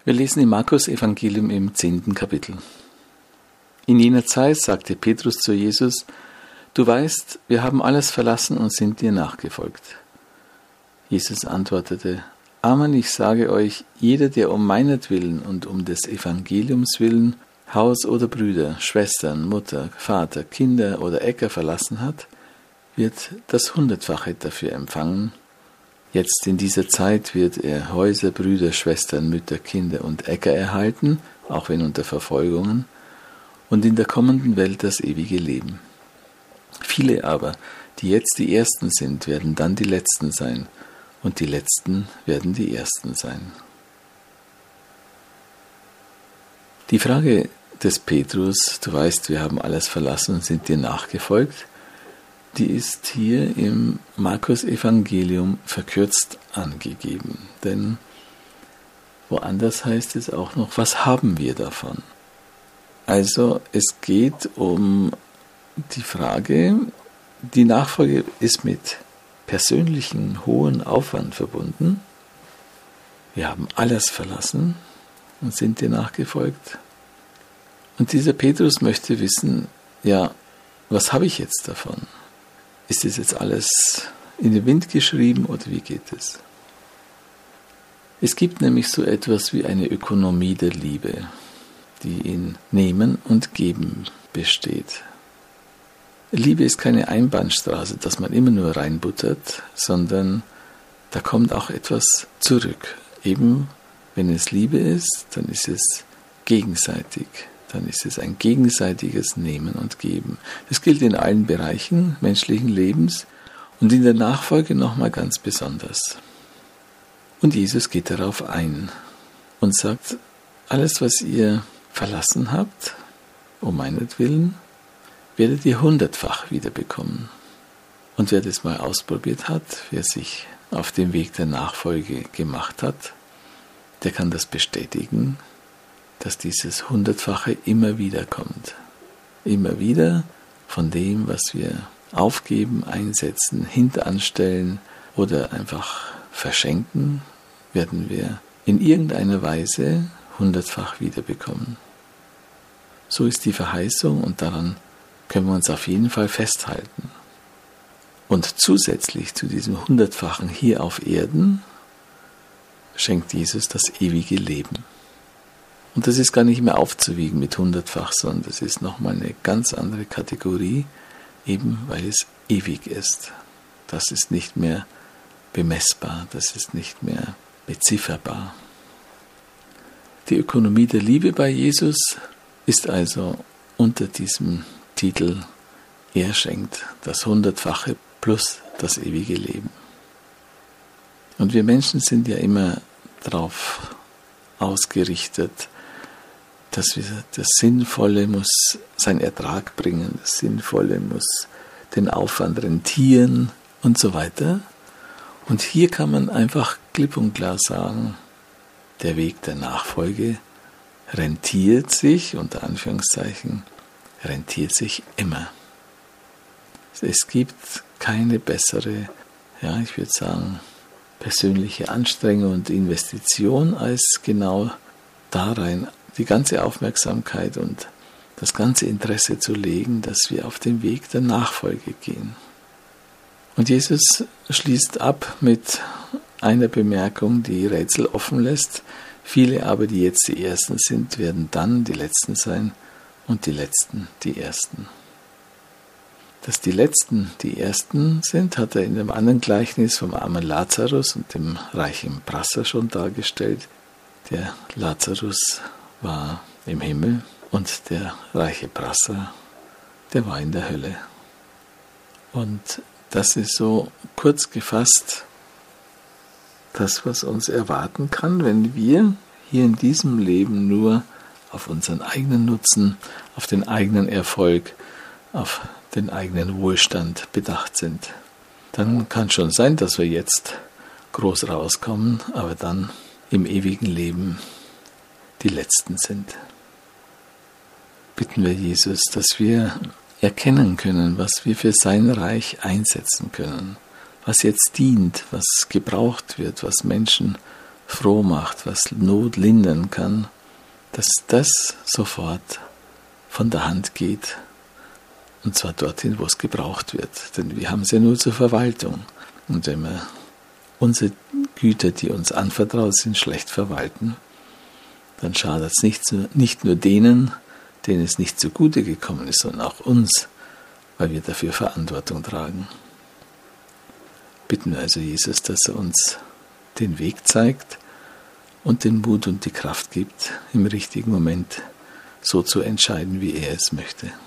Wir lesen im Markus-Evangelium im 10. Kapitel. In jener Zeit sagte Petrus zu Jesus: Du weißt, wir haben alles verlassen und sind dir nachgefolgt. Jesus antwortete: Amen, ich sage euch, jeder, der um meinetwillen und um des Evangeliums willen Haus oder Brüder, Schwestern, Mutter, Vater, Kinder oder Äcker verlassen hat, wird das 100-fache dafür empfangen. Jetzt in dieser Zeit wird er Häuser, Brüder, Schwestern, Mütter, Kinder und Äcker erhalten, auch wenn unter Verfolgungen, und in der kommenden Welt das ewige Leben. Viele aber, die jetzt die Ersten sind, werden dann die Letzten sein, und die Letzten werden die Ersten sein. Die Frage des Petrus, du weißt, wir haben alles verlassen und sind dir nachgefolgt, die ist hier im Markus-Evangelium verkürzt angegeben. Denn woanders heißt es auch noch, was haben wir davon? Also es geht um die Frage, die Nachfolge ist mit persönlichem hohen Aufwand verbunden. Wir haben alles verlassen und sind dir nachgefolgt. Und dieser Petrus möchte wissen, ja, was habe ich jetzt davon? Ist das jetzt alles in den Wind geschrieben oder wie geht es? Es gibt nämlich so etwas wie eine Ökonomie der Liebe, die in Nehmen und Geben besteht. Liebe ist keine Einbahnstraße, dass man immer nur reinbuttert, sondern da kommt auch etwas zurück. Eben, wenn es Liebe ist, dann ist es gegenseitig. Dann ist es ein gegenseitiges Nehmen und Geben. Das gilt in allen Bereichen menschlichen Lebens und in der Nachfolge nochmal ganz besonders. Und Jesus geht darauf ein und sagt, alles, was ihr verlassen habt, um meinetwillen, werdet ihr 100-fach wiederbekommen. Und wer das mal ausprobiert hat, wer sich auf dem Weg der Nachfolge gemacht hat, der kann das bestätigen, dass dieses 100-fache immer wieder kommt. Immer wieder von dem, was wir aufgeben, einsetzen, hinteranstellen oder einfach verschenken, werden wir in irgendeiner Weise 100-fach wiederbekommen. So ist die Verheißung und daran können wir uns auf jeden Fall festhalten. Und zusätzlich zu diesem 100-fachen hier auf Erden schenkt Jesus das ewige Leben. Und das ist gar nicht mehr aufzuwiegen mit 100-fach, sondern das ist nochmal eine ganz andere Kategorie, eben weil es ewig ist. Das ist nicht mehr bemessbar, das ist nicht mehr bezifferbar. Die Ökonomie der Liebe bei Jesus ist also unter diesem Titel, er schenkt das 100-fache plus das ewige Leben. Und wir Menschen sind ja immer darauf ausgerichtet, dass das Sinnvolle muss seinen Ertrag bringen, das Sinnvolle muss den Aufwand rentieren und so weiter. Und hier kann man einfach klipp und klar sagen, der Weg der Nachfolge rentiert sich, unter Anführungszeichen, rentiert sich immer. Es gibt keine bessere, ich würde sagen, persönliche Anstrengung und Investition als genau darein, die ganze Aufmerksamkeit und das ganze Interesse zu legen, dass wir auf den Weg der Nachfolge gehen. Und Jesus schließt ab mit einer Bemerkung, die Rätsel offen lässt. Viele aber, die jetzt die Ersten sind, werden dann die Letzten sein und die Letzten die Ersten. Dass die Letzten die Ersten sind, hat er in dem anderen Gleichnis vom armen Lazarus und dem reichen Prasser schon dargestellt. Der Lazarus war im Himmel und der reiche Prasser, der war in der Hölle. Und das ist so kurz gefasst das, was uns erwarten kann, wenn wir hier in diesem Leben nur auf unseren eigenen Nutzen, auf den eigenen Erfolg, auf den eigenen Wohlstand bedacht sind. Dann kann schon sein, dass wir jetzt groß rauskommen, aber dann im ewigen Leben die Letzten sind. Bitten wir Jesus, dass wir erkennen können, was wir für sein Reich einsetzen können, was jetzt dient, was gebraucht wird, was Menschen froh macht, was Not lindern kann, dass das sofort von der Hand geht. Und zwar dorthin, wo es gebraucht wird. Denn wir haben es ja nur zur Verwaltung. Und wenn wir unsere Güter, die uns anvertraut sind, schlecht verwalten, dann schadet es nicht nur denen es nicht zugute gekommen ist, sondern auch uns, weil wir dafür Verantwortung tragen. Bitten wir also Jesus, dass er uns den Weg zeigt und den Mut und die Kraft gibt, im richtigen Moment so zu entscheiden, wie er es möchte.